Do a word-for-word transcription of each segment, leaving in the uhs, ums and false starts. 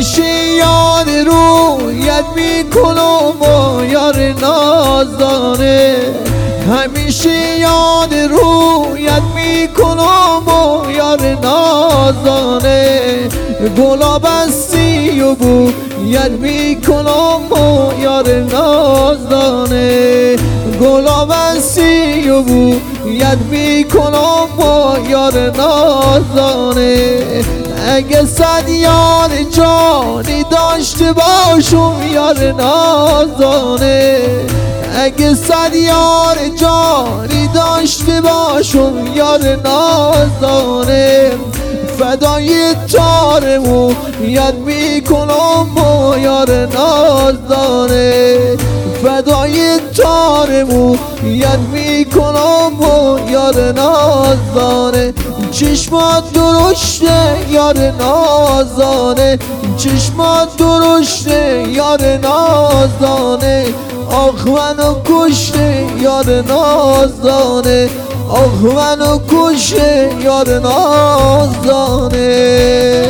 همیشه یاد رویت میکنم و یار نازدانه همیشه یاد رویت میکنم و یار نازدانه گلا بستی و بویت میکنم و یار نازدانه گلا بستی و بویت میکنم و یار نازدانه اگه صد یار جانی داشته باشم یار نازدانه اگه صد یار جانی داشته باشم یار نازدانه فدای تارمو یاد میکنم و یار نازدانه فدای تارمو یاد میکنم و یار نازدانه چشمات درشته یار نازدانه چشمات درشته یار نازدانه آخ منو کشته یار نازدانه آخ منو کشته یار نازدانه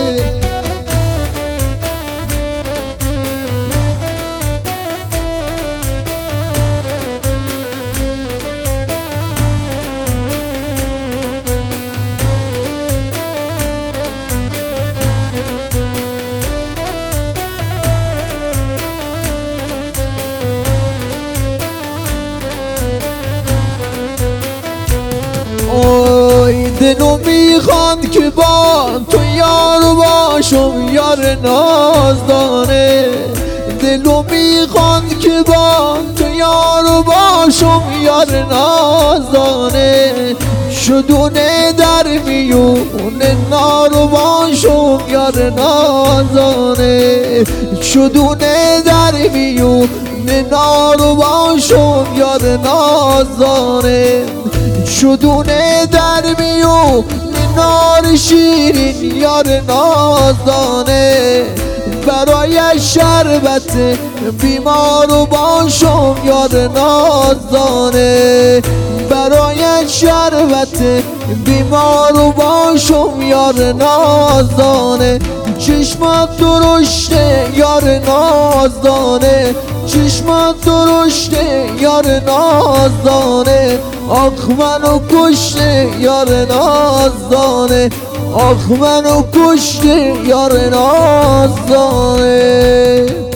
اوی دلو میخواد که با تو یار باشم یار نازدانه دلو میخواد که با تو یار باشم یار نازدانه شدونه در میونه نارو باشم یار نازدانه شدونه در میونه نارو باشم یار نازدانه شدونه در میون نار شیرین یار نازدانه برای شربت بیمار و باشم یار نازدانه برای شربت بیمار و باشم یار نازدانه چشمات درشته یار نازدانه چشمات درشته یار نازدانه آخ منو کشته یار نازدانه آخ منو کشته یار نازدانه